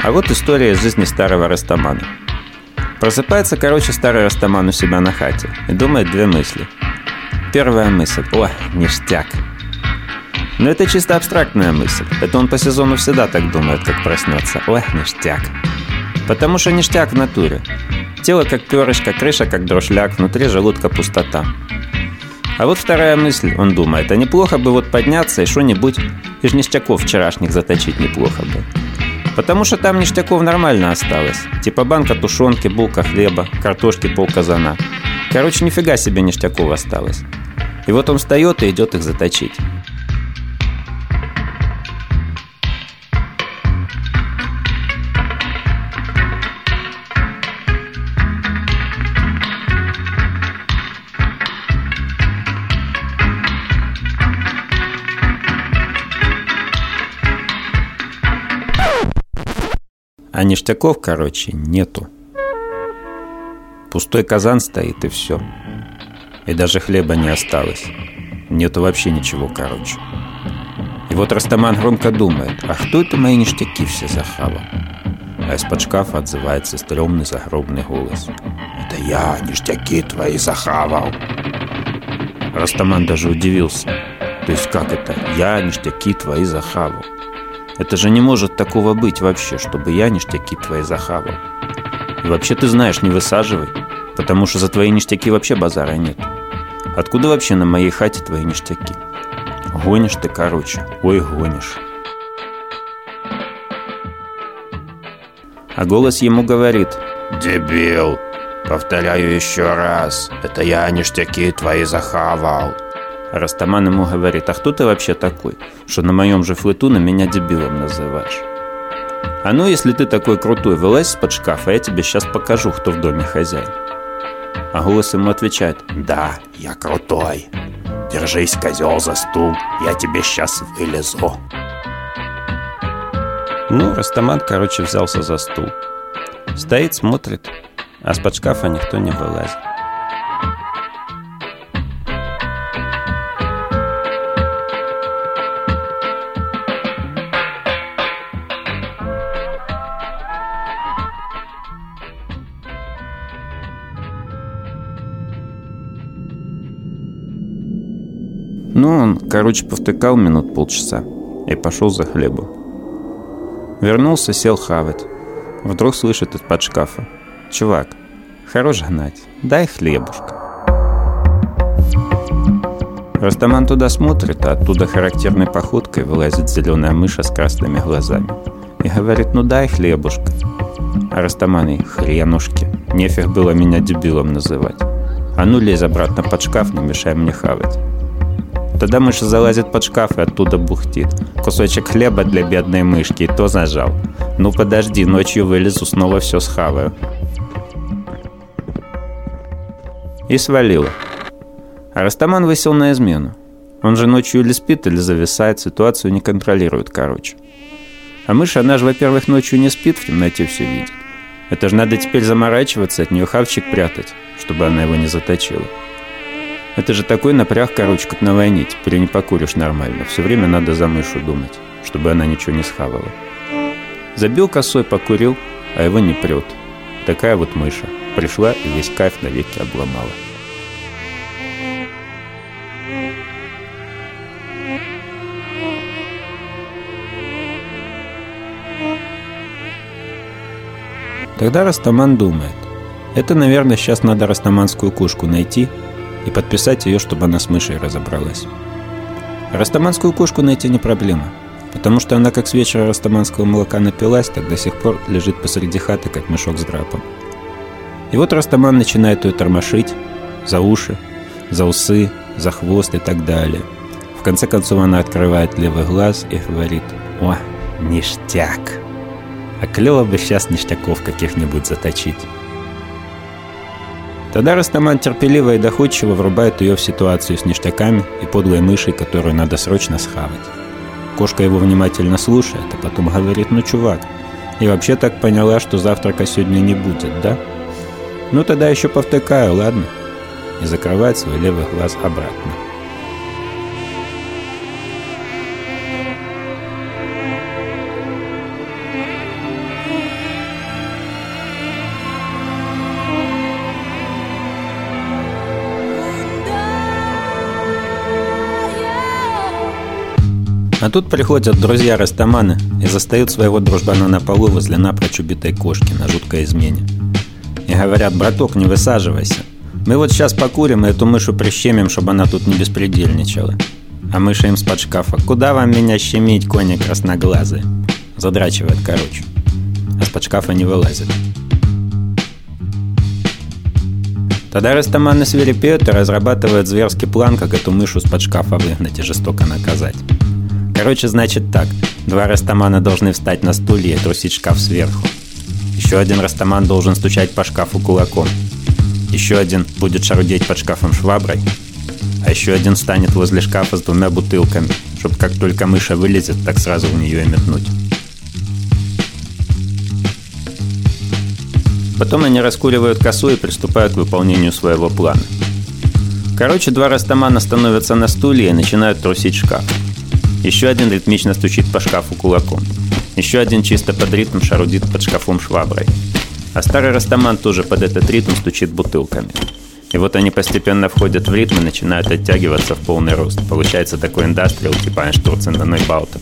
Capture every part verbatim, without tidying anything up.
А вот история из жизни старого Растамана. Просыпается, короче, старый Растаман у себя на хате и думает две мысли. Первая мысль: о, ништяк. Но это чисто абстрактная мысль. Это он по сезону всегда так думает, как проснется. Ой, ништяк. Потому что ништяк в натуре. Тело как перышко, крыша как дрошляк, внутри желудка пустота. А вот вторая мысль, он думает: а неплохо бы вот подняться и что-нибудь из ништяков вчерашних заточить неплохо бы. Потому что там ништяков нормально осталось. Типа банка тушенки, булка хлеба, картошки полказана. Короче, нифига себе ништяков осталось. И вот он встает и идет их заточить. А ништяков, короче, нету. Пустой казан стоит, и все. И даже хлеба не осталось. Нету вообще ничего, короче. И вот Растаман громко думает: а кто это мои ништяки все захавал? А из-под шкафа отзывается стрёмный загробный голос: это я ништяки твои захавал. Растаман даже удивился. То есть как это? Я ништяки твои захавал? Это же не может такого быть вообще, чтобы я ништяки твои захавал. И вообще ты знаешь, не высаживай, потому что за твои ништяки вообще базара нет. Откуда вообще на моей хате твои ништяки? Гонишь ты, короче, ой, гонишь. А голос ему говорит: дебил, повторяю еще раз, это я ништяки твои захавал. А Растаман ему говорит: а кто ты вообще такой, что на моем же флету на меня дебилом называешь? А ну, если ты такой крутой, вылазь из-под шкафа, я тебе сейчас покажу, кто в доме хозяин. А голос ему отвечает: да, я крутой. Держись, козел, за стул, я тебе сейчас вылезу. Ну, Растаман, короче, взялся за стул. Стоит, смотрит, а с-под шкафа никто не вылазит. Ну, он, короче, повтыкал минут полчаса и пошел за хлебом. Вернулся, сел хавать. Вдруг слышит из-под шкафа: чувак, хорош гнать, дай хлебушка. Растаман туда смотрит, а оттуда характерной походкой вылазит зеленая мыша с красными глазами и говорит: ну дай хлебушка. А Растаман ей: хренушки, нефиг было меня дебилом называть. А ну лезь обратно под шкаф, не мешай мне хавать. Тогда мышь залазит под шкаф и оттуда бухтит: кусочек хлеба для бедной мышки, и то зажал. Ну подожди, ночью вылезу, снова все схаваю. И свалила. А Растаман высел на измену. Он же ночью или спит, или зависает, ситуацию не контролирует, короче. А мышь, она же, во-первых, ночью не спит, в темноте все видит. Это же надо теперь заморачиваться, от нее хавчик прятать, чтобы она его не заточила. Это же такой напряг, короче, как на войне. Теперь не покуришь нормально. Все время надо за мышью думать, чтобы она ничего не схавала. Забил косой, покурил, а его не прет. Такая вот мыша. Пришла и весь кайф навеки обломала. Тогда Растаман думает: это, наверное, сейчас надо растаманскую кошку найти и подписать ее, чтобы она с мышей разобралась. А растаманскую кошку найти не проблема, потому что она как с вечера растаманского молока напилась, так до сих пор лежит посреди хаты, как мешок с драпом. И вот Растаман начинает ее тормошить за уши, за усы, за хвост и так далее. В конце концов она открывает левый глаз и говорит: о, ништяк! А клево бы сейчас ништяков каких-нибудь заточить. Тогда Растаман терпеливо и доходчиво врубает ее в ситуацию с ништяками и подлой мышей, которую надо срочно схавать. Кошка его внимательно слушает, а потом говорит: ну, чувак, и вообще так поняла, что завтрака сегодня не будет, да? Ну, тогда еще повтыкаю, ладно? И закрывает свой левый глаз обратно. А тут приходят друзья-растаманы и застают своего дружбана на полу возле напрочь убитой кошки на жуткой измене. И говорят: браток, не высаживайся. Мы вот сейчас покурим и эту мышу прищемим, чтобы она тут не беспредельничала. А мыша им из-под шкафа: куда вам меня щемить, кони красноглазые? Задрачивает, короче. А с-под шкафа не вылазит. Тогда растаманы свирепеют и разрабатывают зверский план, как эту мышу с-под шкафа выгнать и жестоко наказать. Короче, значит так. Два растамана должны встать на стулья и трусить шкаф сверху. Еще один растаман должен стучать по шкафу кулаком. Еще один будет шарудеть под шкафом шваброй. А еще один встанет возле шкафа с двумя бутылками, чтобы как только мыша вылезет, так сразу в нее и метнуть. Потом они раскуривают косу и приступают к выполнению своего плана. Короче, два растамана становятся на стулья и начинают трусить шкаф. Еще один ритмично стучит по шкафу кулаком. Еще один чисто под ритм шарудит под шкафом шваброй. А старый растаман тоже под этот ритм стучит бутылками. И вот они постепенно входят в ритм и начинают оттягиваться в полный рост. Получается такой индастриал типа Einstürzen на Neubauten.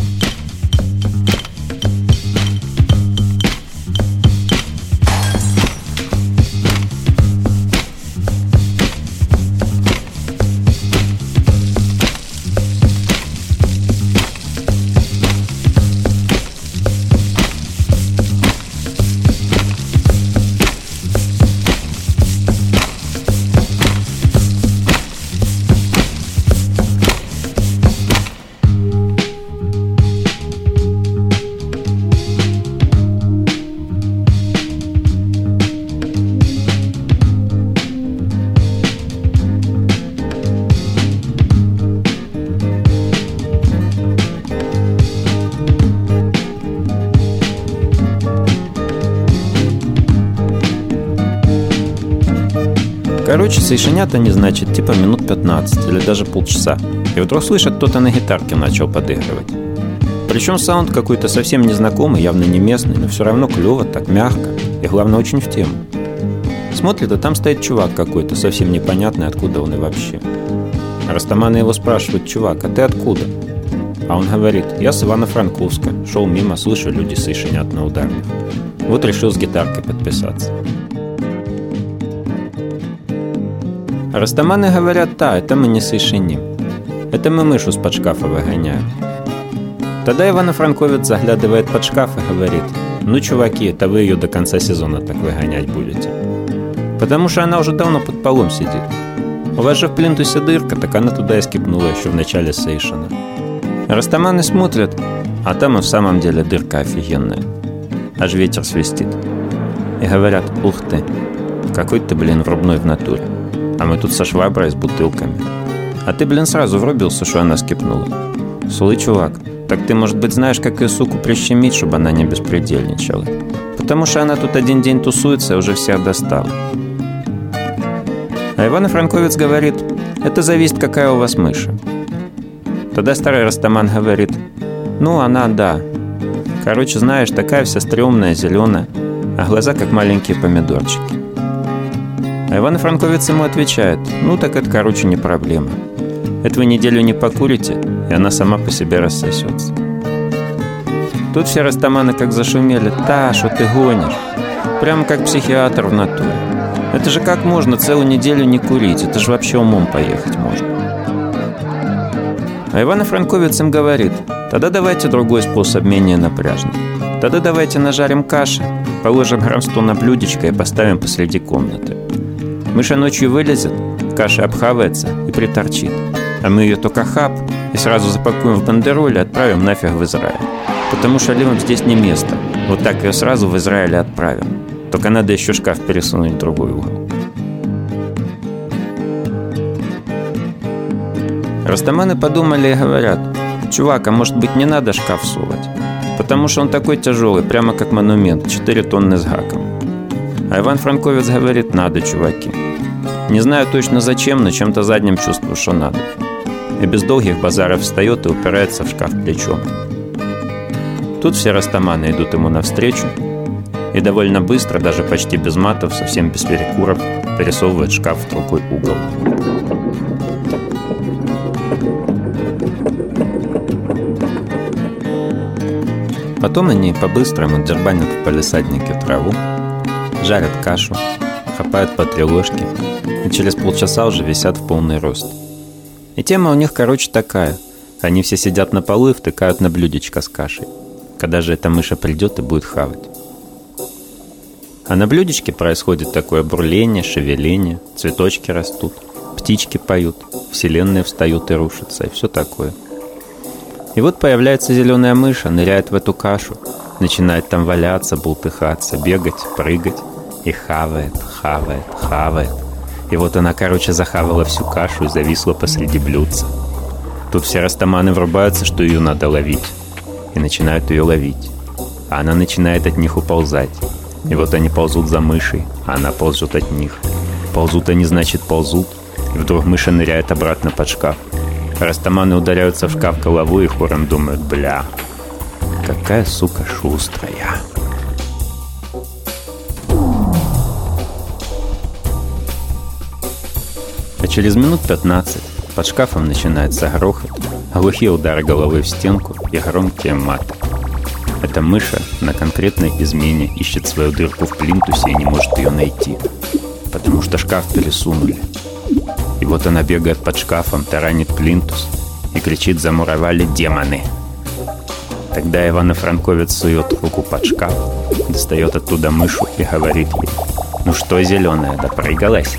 Короче, совершенят они, значит, типа минут пятнадцать или даже полчаса. И вдруг слышат, кто-то на гитарке начал подыгрывать. Причем саунд какой-то совсем незнакомый, явно не местный, но все равно клево, так мягко. И главное, очень в тему. Смотрит, а там стоит чувак какой-то, совсем непонятный, откуда он и вообще. Растаманы его спрашивают: чувак, а ты откуда? А он говорит: я с Ивано-Франковска. Шел мимо, слышу, люди совершенят на ударных. Вот решил с гитаркой подписаться. Растаманы говорят: да, это мы не совершеним. Это мы мышу с-под шкафа выгоняем. Тогда Ивано-Франковец заглядывает под шкаф и говорит: ну, чуваки, это вы ее до конца сезона так выгонять будете. Потому что она уже давно под полом сидит. У вас же в плинтусе дырка, так она туда и скипнула еще в начале сейшена. Растаманы смотрят, а там и в самом деле дырка офигенная. Аж ветер свистит. И говорят: ух ты, какой ты, блин, врубной в натуре. А мы тут со шваброй с бутылками. А ты, блин, сразу врубился, что она скипнула. Слушай, чувак, так ты, может быть, знаешь, как ее, суку, прищемить, чтобы она не беспредельничала? Потому что она тут один день тусуется и уже всех достала. А Ивано-Франковец говорит: это зависит, какая у вас мыша. Тогда старый растаман говорит: ну, она, да. Короче, знаешь, такая вся стрёмная, зеленая, а глаза как маленькие помидорчики. А Ивано-Франковец ему отвечает: ну, так это, короче, не проблема. Это вы неделю не покурите, и она сама по себе рассосется. Тут все растаманы как зашумели: да, что ты гонишь? Прямо как психиатр в натуре. Это же как можно целую неделю не курить? Это же вообще умом поехать можно. А Ивано-Франковец им говорит: тогда давайте другой способ, менее напряжный. Тогда давайте нажарим каши, положим грамм сто на блюдечко и поставим посреди комнаты. Мыша ночью вылезет, каша обхавается и приторчит. А мы ее только хап и сразу запакуем в бандероль и отправим нафиг в Израиль. Потому что левым здесь не место. Вот так ее сразу в Израиль отправим. Только надо еще шкаф пересунуть в другой угол. Растаманы подумали и говорят: чувак, а может быть не надо шкаф сувать? Потому что он такой тяжелый, прямо как монумент, четыре тонны с гаком. А Иван-Франковец говорит: надо, чуваки. Не знаю точно зачем, но чем-то задним чувствую, что надо. И без долгих базаров встает и упирается в шкаф плечом. Тут все растаманы идут ему навстречу и довольно быстро, даже почти без матов, совсем без перекуров, пересовывают шкаф в другой угол. Потом они по-быстрому дербанят в палисаднике траву, жарят кашу, хапают по три ложки и через полчаса уже висят в полный рост. И тема у них, короче, такая. Они все сидят на полу и втыкают на блюдечко с кашей. Когда же эта мыша придет и будет хавать? А на блюдечке происходит такое бурление, шевеление, цветочки растут, птички поют, вселенная встают и рушится, и все такое. И вот появляется зеленая мышь, ныряет в эту кашу, начинает там валяться, бултыхаться, бегать, прыгать, и хавает, хавает, хавает. И вот она, короче, захавала всю кашу и зависла посреди блюдца. Тут все растаманы врубаются, что ее надо ловить, и начинают ее ловить. А она начинает от них уползать. И вот они ползут за мышей, а она ползет от них. Ползут они, значит, ползут, и вдруг мыша ныряет обратно под шкаф. Растаманы ударяются в шкаф головой и хором думают: бля, какая сука шустрая. А через минут пятнадцать под шкафом начинается грохот, глухие удары головой в стенку и громкие маты. Эта мыша на конкретной измене ищет свою дырку в плинтусе и не может ее найти, потому что шкаф пересунули. И вот она бегает под шкафом, таранит плинтус и кричит: замуровали демоны. Тогда Ивано-Франковец сует руку под шкаф, достает оттуда мышу и говорит ей: ну что, зеленая, допрыгалась?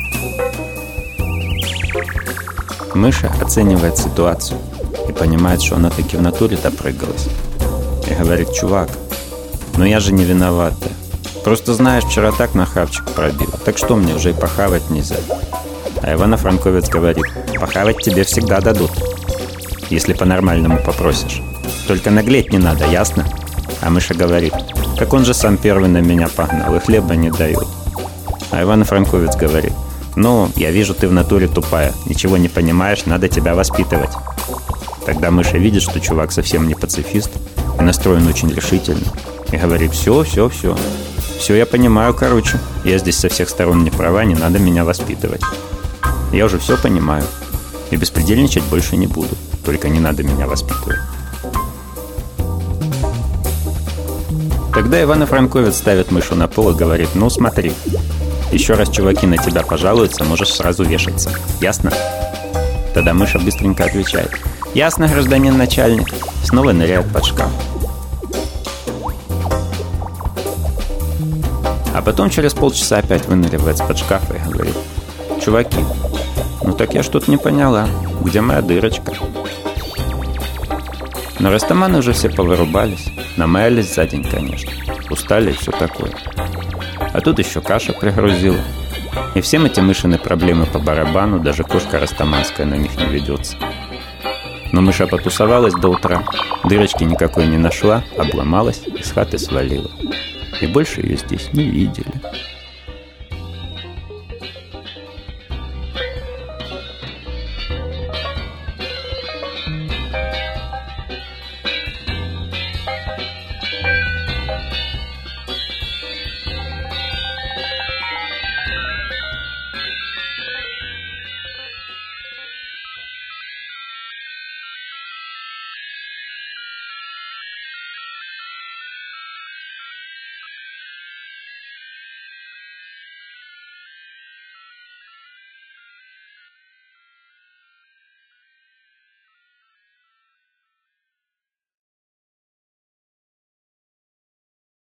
Мыша оценивает ситуацию и понимает, что она таки в натуре допрыгалась. И говорит: чувак, ну я же не виноватая. Просто знаешь, вчера так на хавчик пробила, так что мне уже и похавать нельзя. А Ивано-Франковец говорит: похавать тебе всегда дадут, если по-нормальному попросишь. Только наглеть не надо, ясно? А мыша говорит: как он же сам первый на меня погнал и хлеба не дает. А Ивано-Франковец говорит: ну, я вижу, ты в натуре тупая, ничего не понимаешь, надо тебя воспитывать. Тогда мыша видит, что чувак совсем не пацифист и настроен очень решительно. И говорит: все, все, все. Все я понимаю, короче. Я здесь со всех сторон не права, не надо меня воспитывать. Я уже все понимаю. И беспредельничать больше не буду. Только не надо меня воспитывать. Тогда Ивано-Франковец ставит мышу на пол и говорит: ну смотри, еще раз чуваки на тебя пожалуются, можешь сразу вешаться. Ясно? Тогда мыша быстренько отвечает: ясно, гражданин начальник. Снова ныряет под шкаф. А потом через полчаса опять выныривает под шкаф и говорит: чуваки, ну так я что-то не поняла. Где моя дырочка? Но растаманы уже все повырубались, намаялись за день, конечно. Устали и все такое. А тут еще каша пригрузила. И всем эти мышиные проблемы по барабану, даже кошка растаманская на них не ведется. Но мыша потусовалась до утра, дырочки никакой не нашла, обломалась и с хаты свалила. И больше ее здесь не видели.